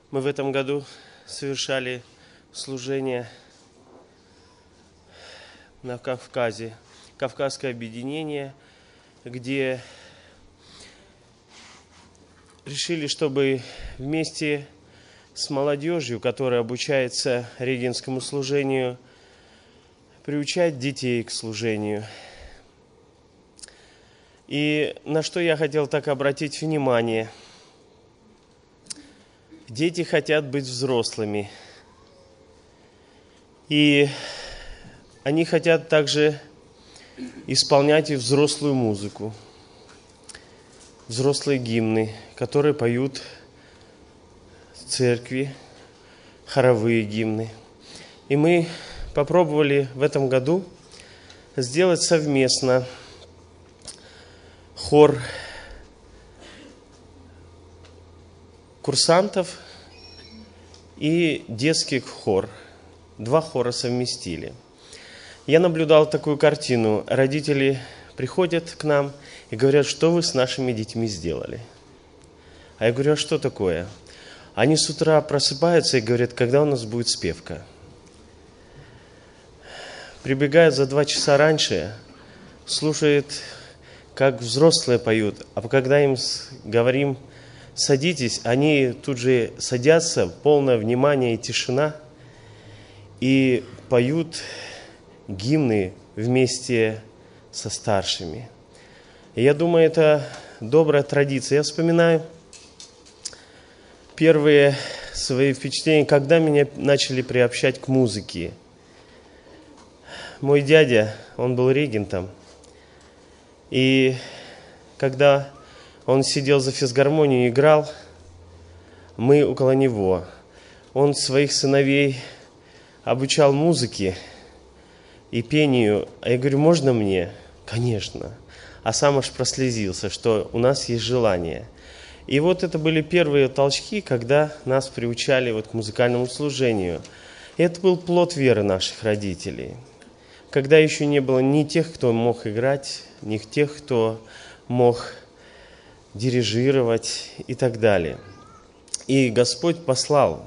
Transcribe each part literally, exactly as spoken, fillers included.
Мы в этом году совершали служение на Кавказе, Кавказское объединение, где решили, чтобы вместе с молодежью, которая обучается регенскому служению, приучать детей к служению. И на что я хотел так обратить внимание. Дети хотят быть взрослыми. И они хотят также исполнять и взрослую музыку, взрослые гимны, которые поют в церкви, хоровые гимны. И мы попробовали в этом году сделать совместно хор курсантов и детский хор. Два хора совместили. Я наблюдал такую картину. Родители приходят к нам и говорят, что вы с нашими детьми сделали. А я говорю, а что такое? Они с утра просыпаются и говорят, когда у нас будет спевка. Прибегают за два часа раньше, слушают, как взрослые поют. А когда им говорим, садитесь, они тут же садятся, полное внимание и тишина, и поют гимны вместе со старшими. И я думаю, это добрая традиция. Я вспоминаю первые свои впечатления, когда меня начали приобщать к музыке. Мой дядя, он был регентом, и когда он сидел за физгармонией и играл, мы около него. Он своих сыновей обучал музыке и пению. А я говорю, можно мне? Конечно. А сам аж прослезился, что у нас есть желание. И вот это были первые толчки, когда нас приучали вот к музыкальному служению. И это был плод веры наших родителей. Когда еще не было ни тех, кто мог играть, ни тех, кто мог дирижировать и так далее. И Господь послал.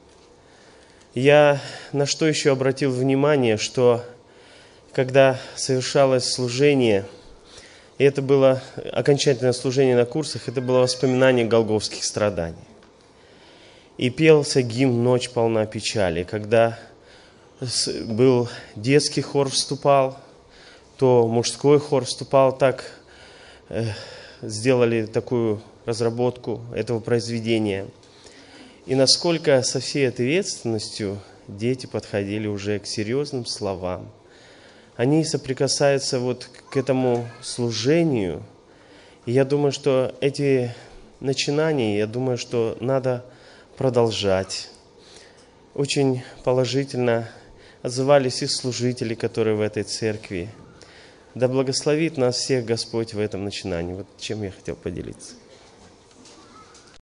Я на что еще обратил внимание, что когда совершалось служение, и это было окончательное служение на курсах, это было воспоминание голгофских страданий. И пелся гимн «Ночь полна печали». Когда был детский хор вступал, то мужской хор вступал, так э, сделали такую разработку этого произведения. И насколько со всей этой ответственностью дети подходили уже к серьезным словам. Они соприкасаются вот к этому служению. И я думаю, что эти начинания, я думаю, что надо продолжать. Очень положительно отзывались и служители, которые в этой церкви. Да благословит нас всех Господь в этом начинании. Вот чем я хотел поделиться.